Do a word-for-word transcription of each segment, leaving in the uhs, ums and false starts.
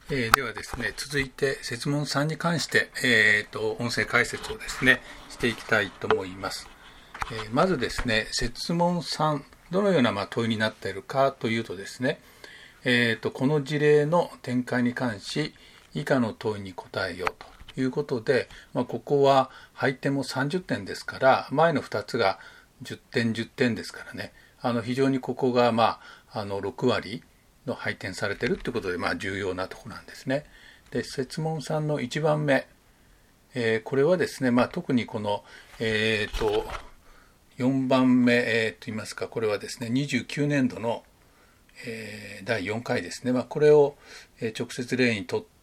えーではですね、続いて設問さんに関して、えーと、音声解説をですね、していきたいと思います。えーまずですね、設問さん、どのようなまあ問いになっているかというとですね、えーと、この事例の展開に関し、以下の問いに答えようということで、まあ、ここは配点もさんじゅってんですから、前のふたつがじゅってんじゅってんですからね、あの非常にここが、まあ、あのろく割の配点されているということで、まあ、重要なところなんですね。で、設問さんのいちばんめ、えーこれはですね、まあ、特にこの、えーと、よんばんめ、えーと言いますか、これはですね、にじゅうきゅうねんどの、えーだいよんかいですね、まあ、これをえー直接例にとって、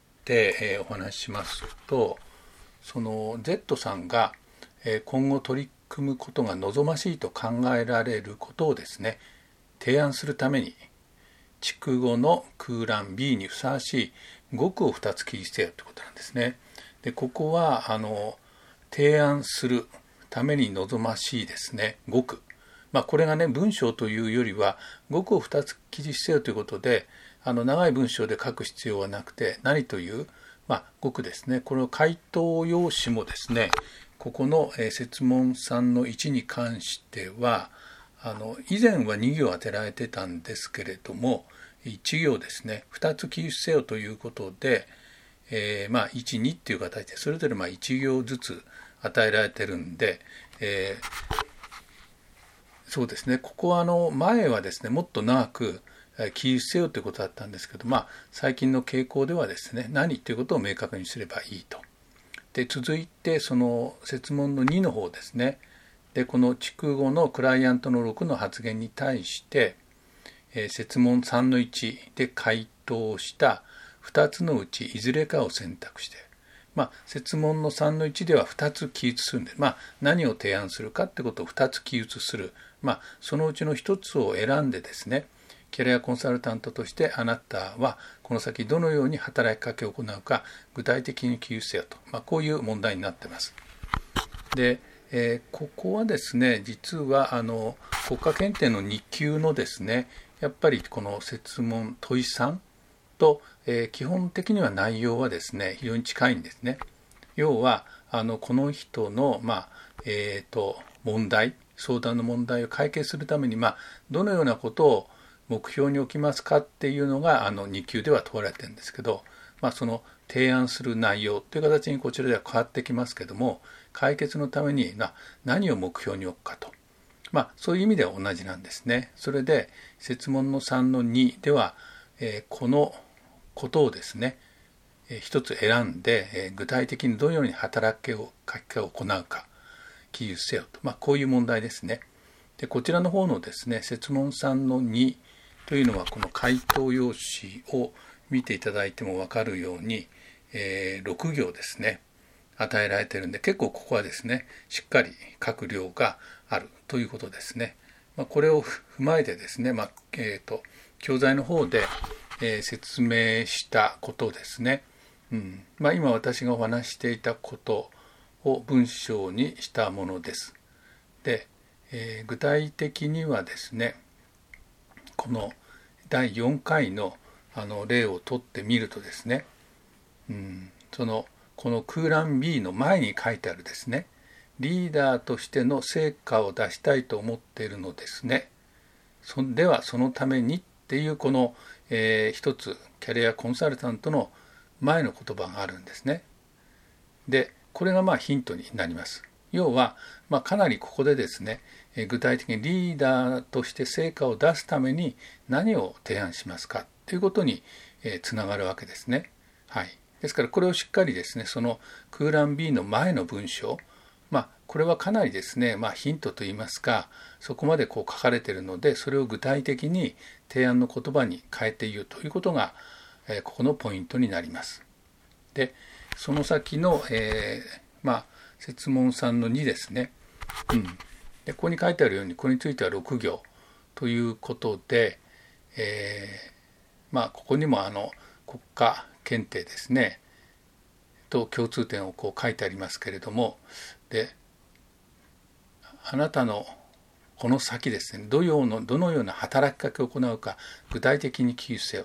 えーお話ししますと、その Z さんがえー今後取り組むことが望ましいと考えられることをですね、提案するために、筑後の空欄 B にふさわしい語句をふたつ記述せよということなんですね。で、ここは、あの、提案するために望ましいですね、語句。まあ、これがね、文章というよりは、語句をふたつ記述せよということで、あの、長い文章で書く必要はなくて、何という、まあ、語句ですね。この回答用紙もですね、ここの、えー設問さんのいちに関しては、あの以前はに行当てられてたんですけれども、いち行ですね、ふたつ記述せよということで、えーまあ、いち、にっていう形で、それぞれまあいち行ずつ与えられてるんで、えーそうですね、ここはあの前はですね、もっと長く記述せよということだったんですけど、まあ、最近の傾向ではですね、何ということを明確にすればいいと。で、続いて、その設問のにの方ですね。で、この筑後のクライアントのろくの発言に対して、えー設問さんのいちで回答したふたつのうちいずれかを選択して、まあ、設問のさんのいちではふたつ記述するんで、まあ、何を提案するかってことをふたつ記述する。まあ、そのうちのひとつを選んでですね、キャリアコンサルタントとしてあなたはこの先どのように働きかけを行うか具体的に記述せよと、まあ、こういう問題になっています。で、えーここはですね、実はあの国家検定のに級のですね、やっぱりこの設問問いさんと、えー基本的には内容はですね、非常に近いんですね。要はあのこの人の、まあえー、と問題、相談の問題を解決するために、まあ、どのようなことを目標に置きますかっていうのがあのに級では問われてるんですけど、まあ、その提案する内容という形にこちらでは変わってきますけども、解決のためにな何を目標に置くかと、まあ、そういう意味では同じなんですね。それで設問のさんのにでは、えーこのことをですね、えー一つ選んで、えー具体的にどのように働きかけを行うか記述せよと、まあ、こういう問題ですね。で、こちらの方のですね、設問さんのにというのは、この回答用紙を見ていただいても分かるように、えーろく行ですね、与えられているんで、結構ここはですね、しっかり書く量があるということですね。まあ、これを踏まえてですね、まあえー、と教材の方で、えー説明したことですね、うんまあ、今私がお話ししていたことを文章にしたものです。で、えー具体的にはですね、このだいよんかいのあの例を取ってみるとですね、うん、そのこの空欄 B の前に書いてあるですね、リーダーとしての成果を出したいと思っているのですね。そではそのためにっていうこの、えー一つキャリアコンサルタントの前の言葉があるんですね。で、これがまあヒントになります。要は、まあ、かなりここでですね、具体的にリーダーとして成果を出すために何を提案しますかということにつながるわけですね。はい。ですからこれをしっかりですね、その空欄 B の前の文章、まあ、これはかなりですね、まあ、ヒントといいますか、そこまでこう書かれているので、それを具体的に提案の言葉に変えて言うということが、えここのポイントになります。で、その先の、えーまあ、設問さんのにですね、うん、でここに書いてあるように、これについてはろく行ということで、えーまあ、ここにもあの国家検定ですね、と共通点をこう書いてありますけれども、で、あなたのこの先ですね、どのような、どのような働きかけを行うか具体的に記述せよ。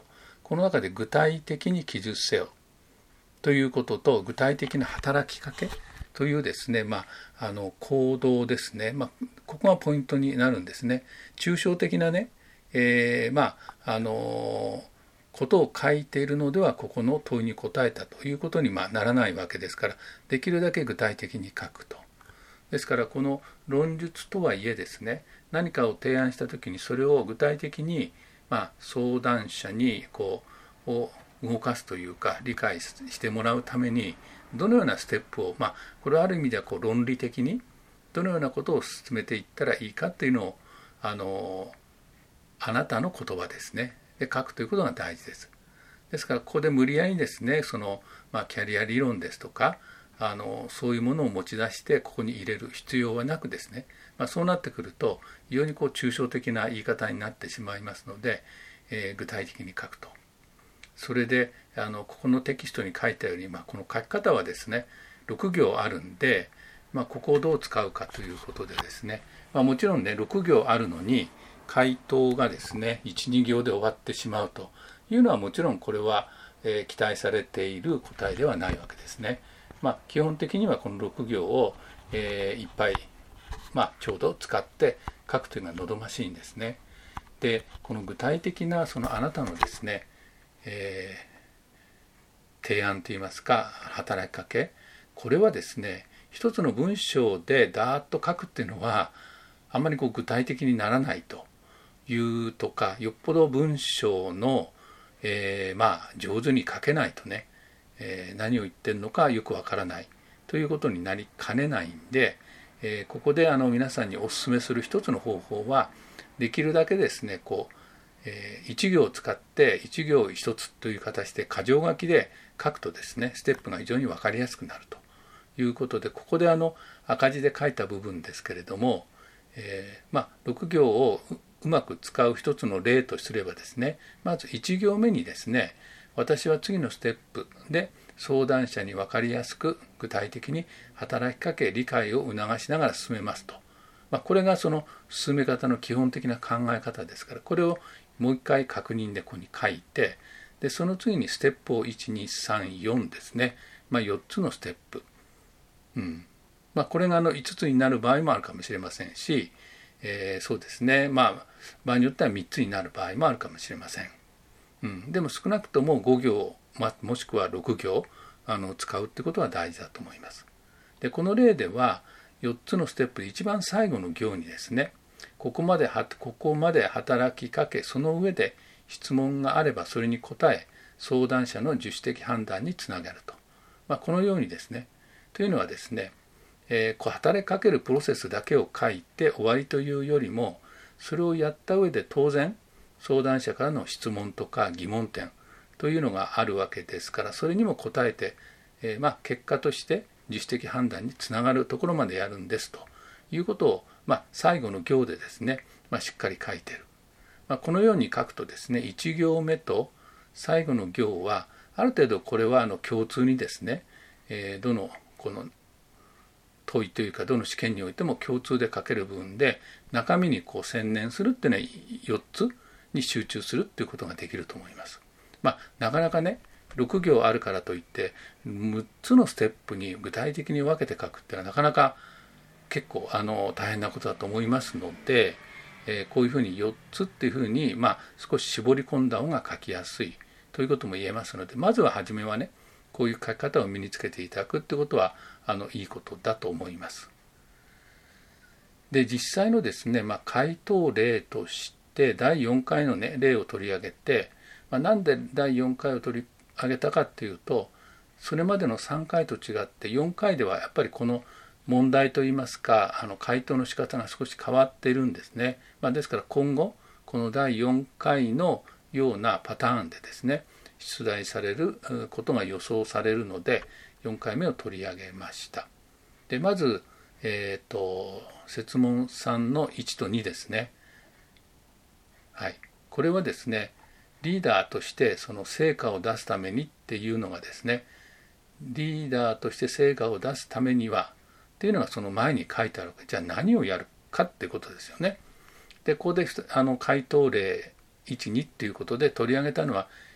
この中で具体的に記述せよということと、具体的な働きかけというですね、まあ、あの行動ですね、まあ、ここがポイントになるんですね。抽象的なね、えー、まああのことを書いているのでは、ここの問いに答えたということにまあならないわけですから、できるだけ具体的に書くと。ですから、この論述とはいえですね、何かを提案したときに、それを具体的に、まあ、相談者にこうを動かすというか、理解してもらうために、どのようなステップを、まあ、これはある意味ではこう論理的に、どのようなことを進めていったらいいかというのを、あの、あなたの言葉ですね、で書くということが大事です。ですから、ここで無理やりですね、その、まあ、キャリア理論ですとか、あのそういうものを持ち出してここに入れる必要はなくですね、まあ、そうなってくると非常にこう抽象的な言い方になってしまいますので、えー、具体的に書くと。それであのここのテキストに書いたように、まあ、この書き方はですねろく行あるんで、まあ、ここをどう使うかということでですね、まあ、もちろんねろく行あるのに回答がですねいち、に行で終わってしまうというのはもちろんこれは、えー、期待されている答えではないわけですね。まあ、基本的にはこのろく行を、えー、いっぱい、まあ、ちょうど使って書くというのは望ましいんですね。で、この具体的なそのあなたのですね、えー、提案といいますか働きかけ、これはですね一つの文章でダーッと書くっていうのはあんまりこう具体的にならないというとか、よっぽど文章の、えー、まあ上手に書けないとね、えー、何を言ってるのかよくわからないということになりかねないんで、えー、ここであの皆さんにお勧めする一つの方法は、できるだけですねこう、えー、いち行を使っていち行一つという形で箇条書きで書くとですねステップが非常に分かりやすくなるということで、ここであの赤字で書いた部分ですけれども、えー、まあろく行をうまく使う一つの例とすればですね、まずいち行目にですね、私は次のステップで相談者に分かりやすく具体的に働きかけ理解を促しながら進めますと、まあ、これがその進め方の基本的な考え方ですから、これをもう一回確認でここに書いて、でその次にステップをいち、に、さん、よんですね、まあ、よっつのステップ、うんまあ、これがあのいつつになる場合もあるかもしれませんし、えー、そうですね、まあ場合によってはみっつになる場合もあるかもしれません。うん、でも少なくともご行、ま、もしくはろく行あの使うってことは大事だと思います。でこの例ではよっつのステップで一番最後の行にですね、ここまではここまで働きかけ、その上で質問があればそれに答え相談者の自主的判断につながると、まあ、このようにですね、というのはですね、えー、こう働きかけるプロセスだけを書いて終わりというよりも、それをやった上で当然相談者からの質問とか疑問点というのがあるわけですから、それにも答えて、えー、まあ結果として自主的判断につながるところまでやるんですということを、まあ、最後の行でですね、まあ、しっかり書いている、まあ、このように書くとですね、いち行目と最後の行はある程度これはあの共通にですね、えー、どのこの問いというかどの試験においても共通で書ける部分で、中身にこう専念するっていうのはよっつに集中するっていうことができると思います。まあなかなかねろく行あるからといってむっつのステップに具体的に分けて書くっていうのはなかなか結構あの大変なことだと思いますので、えー、こういうふうによっつっていうふうに、まあ、少し絞り込んだ方が書きやすいということも言えますので、まずは初めはねこういう書き方を身につけていただくってことはあのいいことだと思います。で実際のですね、まあ、回答例としてだいよんかいの、ね、例を取り上げて、まあ、なんでだいよんかいを取り上げたかっていうと、それまでのさんかいと違ってよんかいではやっぱりこの問題といいますかあの回答の仕方が少し変わっているんですね。まあ、ですから今後このだいよんかいのようなパターンでですね出題されることが予想されるのでよんかいめを取り上げました。でまず、えーと、設問さんのいちとにですね。はい、これはですねリーダーとしてその成果を出すためにっていうのがですね、リーダーとして成果を出すためにはっていうのがその前に書いてあるわけ。じゃあ何をやるかってことですよね。でここであの回答例いち、にっていうことで取り上げたのは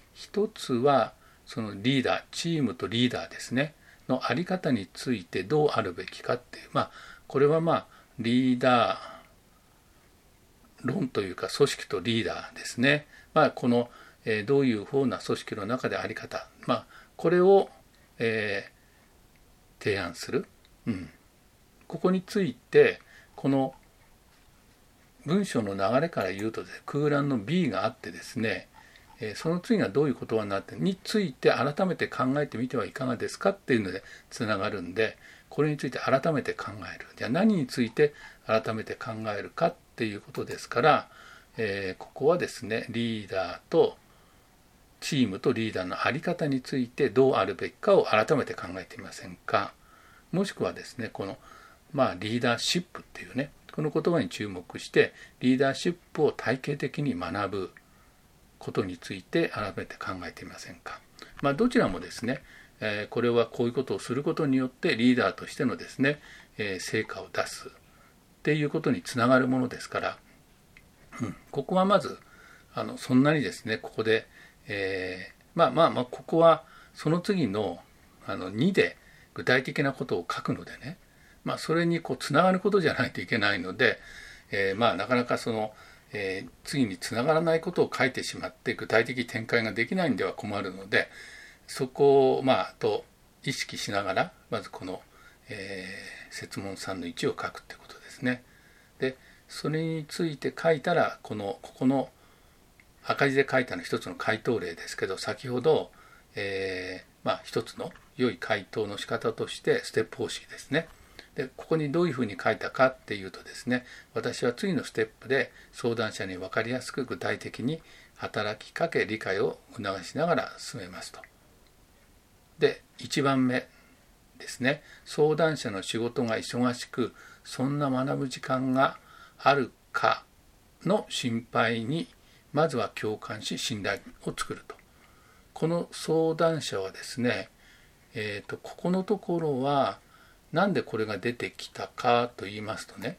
一つはそのリーダー、チームとリーダーですねのあり方についてどうあるべきかっていう、まあこれはまあリーダー論というか、組織とリーダーですね。まあこの、えー、どういうふうな組織の中であり方、まあこれを、えー、提案する、うん、ここについてこの文章の流れから言うとですね、空欄の B があってですね、その次がどういう言葉になってについて改めて考えてみてはいかがですかっていうのでつながるんで、これについて改めて考える。じゃあ何について改めて考えるかっていうことですから、えー、ここはですね、リーダーとチームとリーダーの在り方についてどうあるべきかを改めて考えてみませんか。もしくはですね、このまあリーダーシップっていうね、この言葉に注目してリーダーシップを体系的に学ぶことについて改めて考えてみませんか。まあ、どちらもですね、えー、これはこういうことをすることによってリーダーとしてのですね、えー、成果を出すっていうことにつながるものですから、うん、ここはまずあのそんなにですね、ここで、えー、まあまあまあここはその次のあのにで具体的なことを書くのでね、まあ、それにこうつながることじゃないといけないので、えー、まあなかなかその、えー、次につながらないことを書いてしまって具体的展開ができないんでは困るので、そこをまあと意識しながらまずこの、えー、設問さんのいちを書くってことですね。でそれについて書いたらこのここの赤字で書いたの一つの回答例ですけど、先ほど、えー、まあ一つの良い回答の仕方としてステップ方針ですね。でここにどういうふうに書いたかっていうとですね、私は次のステップで相談者に分かりやすく具体的に働きかけ理解を促しながら進めますと。でいちばんめですね、相談者の仕事が忙しくそんな学ぶ時間があるかの心配にまずは共感し信頼を作ると。この相談者はですね、えーと、ここのところはなんでこれが出てきたかと言いますとね、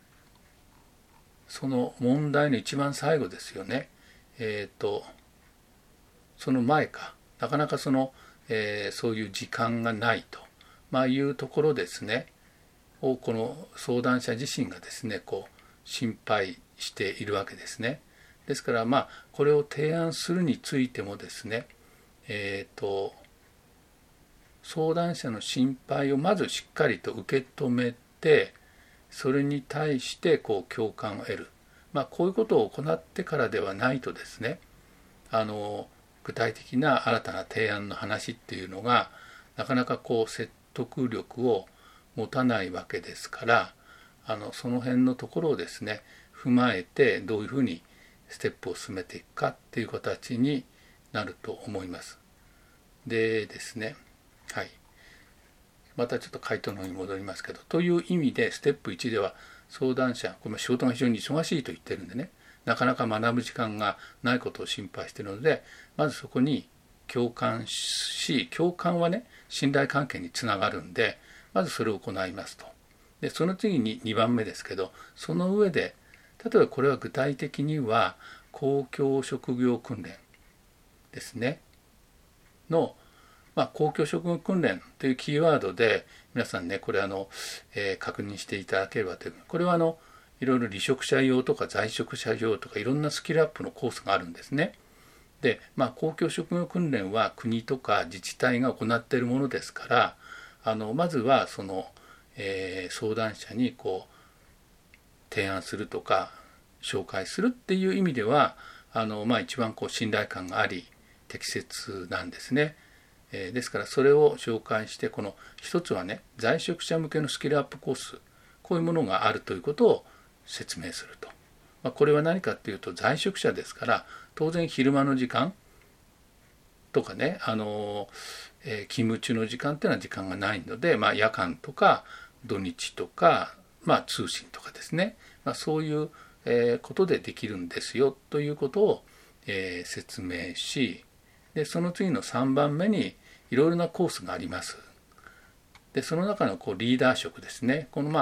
その問題の一番最後ですよね。えっと、その前か、なかなかその、えー、そういう時間がないと、まあ、いうところですね、をこの相談者自身がですね、こう心配しているわけですね。ですからまあこれを提案するについてもですね、えっと相談者の心配をまずしっかりと受け止めて、それに対してこう共感を得る、まあ、こういうことを行ってからではないとですね、あの具体的な新たな提案の話っていうのがなかなかこう説得力を持たないわけですから、あのその辺のところをですね踏まえてどういうふうにステップを進めていくかっていう形になると思います。でですね、はい、またちょっと回答の方に戻りますけど、という意味でステップいちでは相談者、これ仕事が非常に忙しいと言ってるんでね、なかなか学ぶ時間がないことを心配しているので、まずそこに共感し、共感はね信頼関係につながるんで、まずそれを行いますと。でその次ににばんめですけど、その上で例えばこれは具体的には公共職業訓練ですねの、まあ、公共職業訓練というキーワードで皆さんねこれあの、えー、確認していただければという、これはあのいろいろ離職者用とか在職者用とかいろんなスキルアップのコースがあるんですね。で、まあ、公共職業訓練は国とか自治体が行っているものですから、あのまずはその、えー、相談者にこう提案するとか紹介するっていう意味ではあの、まあ、一番こう信頼感があり適切なんですね。えー、ですからそれを紹介して、この一つはね在職者向けのスキルアップコース、こういうものがあるということを説明すると。まあ、これは何かっていうと在職者ですから当然昼間の時間とかね、あの、えー、勤務中の時間っていうのは時間がないので、まあ、夜間とか土日とか、まあ、通信とかですね、まあ、そういうことでできるんですよということを、えー、説明し、でその次のさんばんめにいろいろなコースがあります。でその中のこうリーダー職ですね、このまあ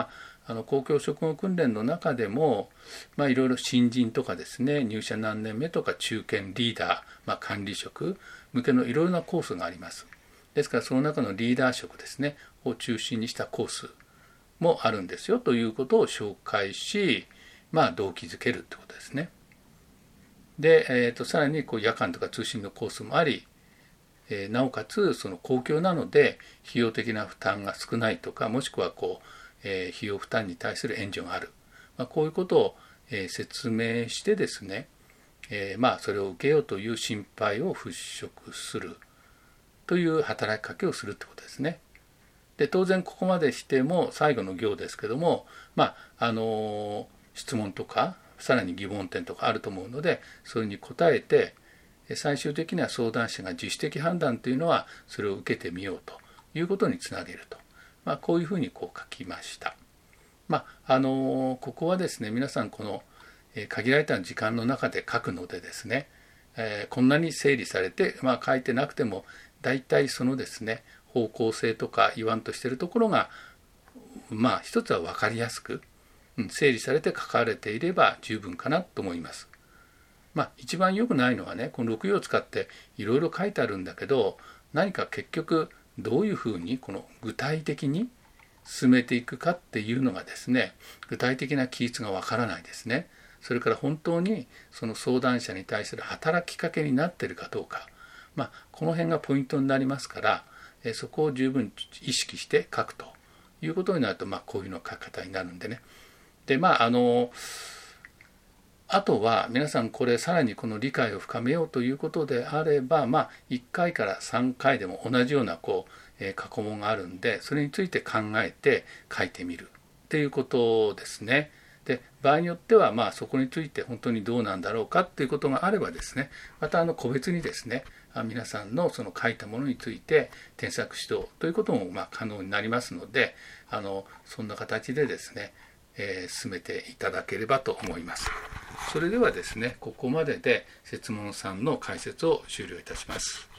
あの公共職務訓練の中でも、まあ、いろいろ新人とかですね、入社何年目とか中堅リーダー、まあ、管理職向けのいろいろなコースがあります。ですからその中のリーダー職ですねを中心にしたコースもあるんですよということを紹介し、まあ、動機づけるってことですね。で、えー、とさらにこう夜間とか通信のコースもあり、えー、なおかつその公共なので費用的な負担が少ないとか、もしくはこう、えー、費用負担に対する援助がある、まあ、こういうことを、えー、説明してですね、えー、まあそれを受けようという心配を払拭するという働きかけをするってことですね。で当然ここまでしても最後の行ですけども、まああの質問とかさらに疑問点とかあると思うので、それに答えて最終的には相談者が自主的判断というのはそれを受けてみようということにつなげると、まあ、こういうふうにこう書きました。まああのここはですね、皆さんこの限られた時間の中で書くのでですね、えー、こんなに整理されて、まあ、書いてなくても大体そのですね方向性とか言わんとしているところがまあ一つは分かりやすく整理されて書かれていれば十分かなと思います。まあ一番良くないのはね、このろく行を使っていろいろ書いてあるんだけど、何か結局どういうふうにこの具体的に進めていくかっていうのがですね、具体的な記述が分からないですね。それから本当にその相談者に対する働きかけになっているかどうか、まあこの辺がポイントになりますから、そこを十分意識して書くということになると、まあこういうの書き方になるんでね。でまああのあとは皆さんこれさらにこの理解を深めようということであれば、まあいっかいからさんかいでも同じようなこう、えー、過去問があるんで、それについて考えて書いてみるっていうことですね。で場合によってはまあそこについて本当にどうなんだろうかっていうことがあればですね、またあの個別にですね皆さんのその書いたものについて添削指導ということもまあ可能になりますので、あのそんな形でですね、えー、進めていただければと思います。それではですね、ここまでで設問さんの解説を終了いたします。